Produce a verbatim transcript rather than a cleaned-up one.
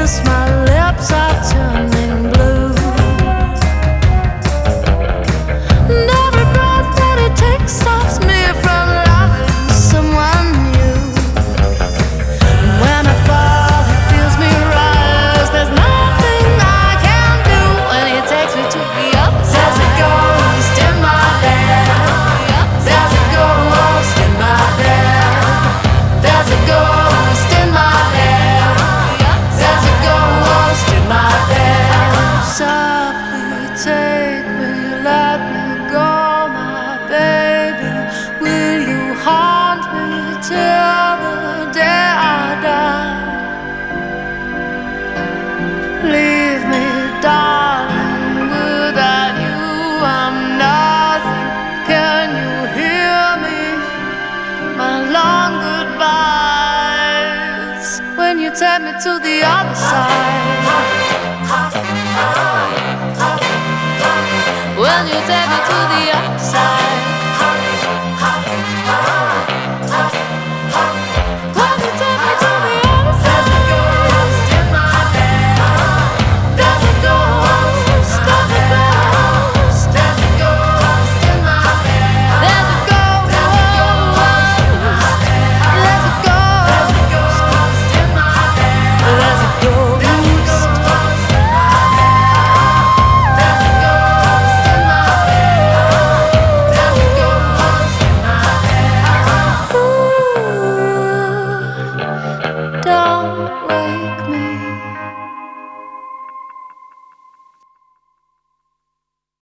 kiss, my lips are turning blue. And every breath that it takes stops me from loving someone new. And when I fall, he feels me rise. There's nothing I can do when he takes me to the other side. There's a ghost in my bed. There's a ghost in my bed. There's a ghost in my bed. There's a ghost in my bed. Softly take me, let me go, my baby. Will you haunt me till the day I die? Leave me, darling, without you I'm nothing. Can you hear me? My long goodbyes when you take me to the other side. When you take me to the other side.